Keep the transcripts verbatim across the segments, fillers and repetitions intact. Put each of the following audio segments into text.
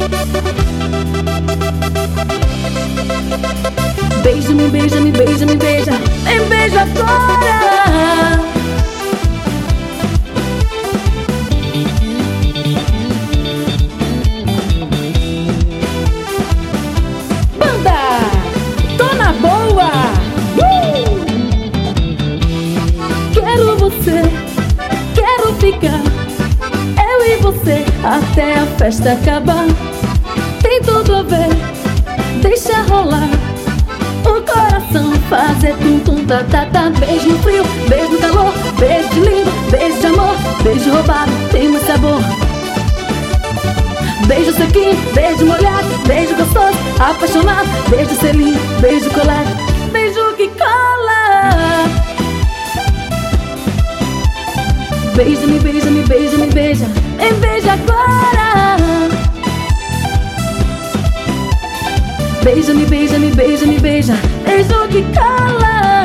Beija, me beija, me beija, me beija, me beija agora. Banda, tô na boa. uh! Quero você, quero ficar, eu e você até a festa acabar. Tem tudo a ver, deixa rolar o coração fazer tum-tum, tá-tá-tá. Beijo no frio, beijo no calor, beijo de lindo, beijo de amor, beijo roubado, tem mais sabor. Beijo sequinho, beijo molhado, beijo gostoso, apaixonado, beijo selinho, beijo colado, beijo que cola. Beija, me beija, me beija, me beija, me beija agora. Beija, me beija, me beija, me beija, beijo que cala.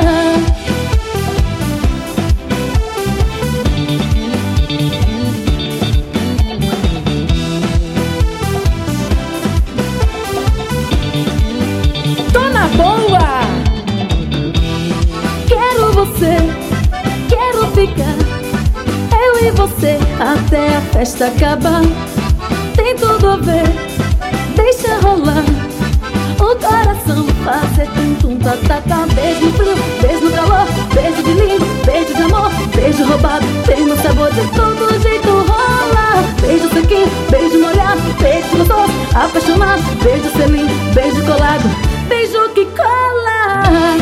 Tô na boa. Quero você, quero ficar, eu e você até a festa acabar. Tem tudo a ver, deixa rolar o coração fazer tum-tum, tá-tá-tá. Beijo no frio, beijo no calor, beijo de lindo, beijo de amor, beijo roubado, tem no sabor, de todo jeito rola. Beijo sequinho, beijo molhado, beijo gostoso, apaixonado, beijo selinho, beijo colado, beijo que cola.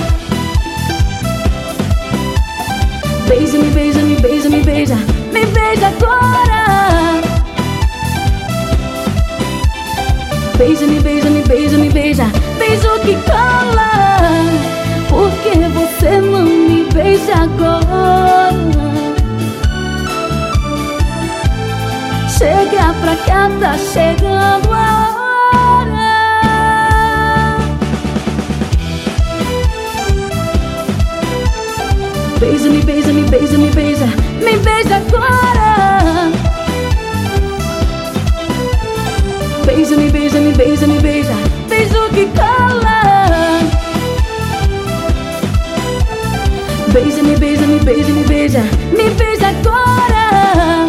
Beija, me beija, me beija, me beija, me beija agora. Beija, me beija, me beija, me beija, beijo que cola. Porque você não me beija agora? Chega pra cá, tá chegando a hora. Beija, me beija, me beija, me beija, me beija agora. Beija, me beija, me beija, me beija, beijo que cola. Beija, me beija, me beija, me beija, me beija agora.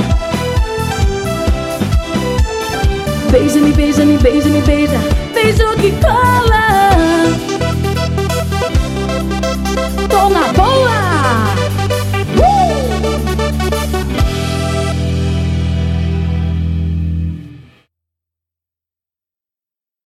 Beija, me beija, me beija, me beija, beijo que cola.